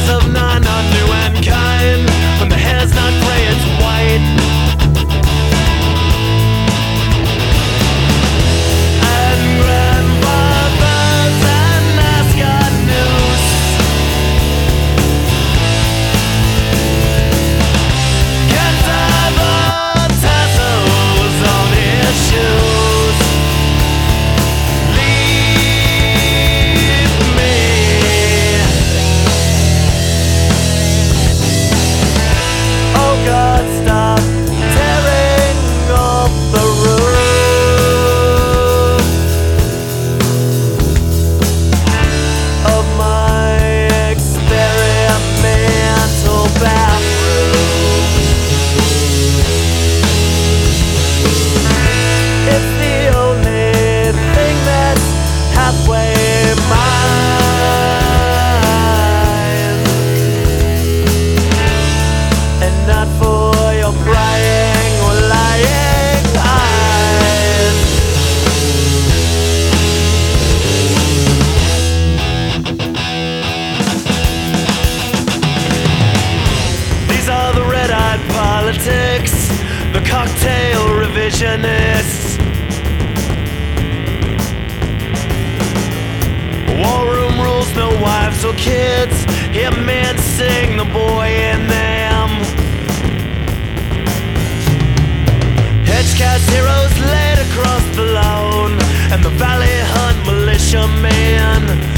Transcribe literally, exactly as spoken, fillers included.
class of none are new and kind. When the hair's not gray, it's white. And grandfathers and mascot news. Can't tie the tassels on his shoes. Leave me. Oh God, stop tearing up the roof of my experimental bathroom. It's the only thing that's halfway mine, and not for your prying or lying eyes. These are the red-eyed politics, the cocktail revisionists. War room rules, no wives or kids. Hear men sing, the boy in them. Hedgecast heroes laid across the lawn, and the valley hunt militiamen.